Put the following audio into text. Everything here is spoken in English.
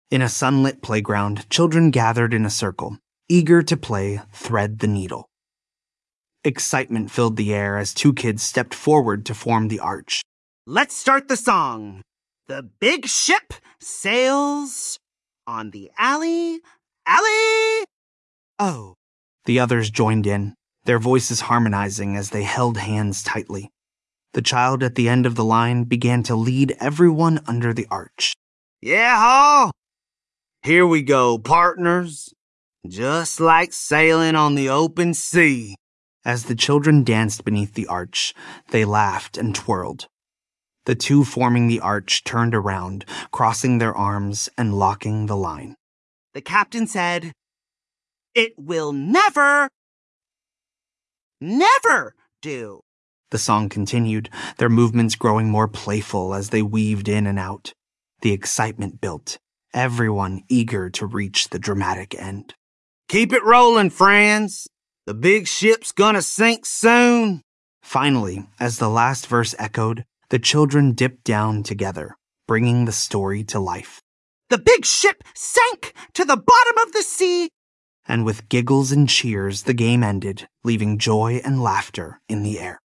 In a sunlit playground, children gathered in a circle, eager to play Thread the Needle. Excitement filled the air as two kids stepped forward to form the arch. Let's start the song. The big ship sails on the alley. Oh. The others joined in, their voices harmonizing as they held hands tightly. The child at the end of the line began to lead everyone under the arch. Yeah, here we go, partners. Just like sailing on the open sea. As the children danced beneath the arch, they laughed and twirled. The two forming the arch turned around, crossing their arms and locking the line. The captain said, "It will never do." The song continued, their movements growing more playful as they weaved in and out. The excitement built, everyone eager to reach the dramatic end. Keep it rolling, friends. The big ship's gonna sink soon. Finally, as the last verse echoed, the children dipped down together, bringing the story to life. The big ship sank to the bottom of the sea. And with giggles and cheers, the game ended, leaving joy and laughter in the air.